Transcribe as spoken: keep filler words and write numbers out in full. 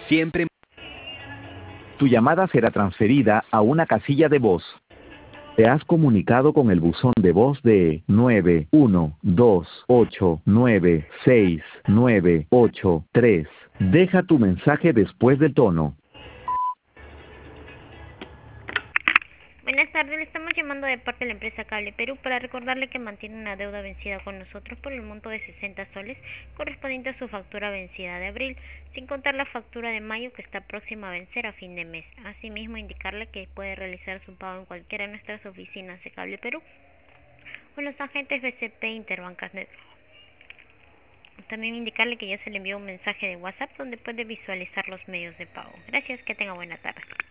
Siempre. Tu llamada será transferida a una casilla de voz. Te has comunicado con el buzón de voz de nueve uno dos ocho nueve seis nueve ocho tres. Deja tu mensaje después del tono. Buenas tardes, le estamos llamando de parte de la empresa Cable Perú para recordarle que mantiene una deuda vencida con nosotros por el monto de sesenta soles correspondiente a su factura vencida de abril, sin contar la factura de mayo que está próxima a vencer a fin de mes. Asimismo, indicarle que puede realizar su pago en cualquiera de nuestras oficinas de Cable Perú o en los agentes B C P Interbancas Network. También indicarle que ya se le envió un mensaje de WhatsApp donde puede visualizar los medios de pago. Gracias, que tenga buena tarde.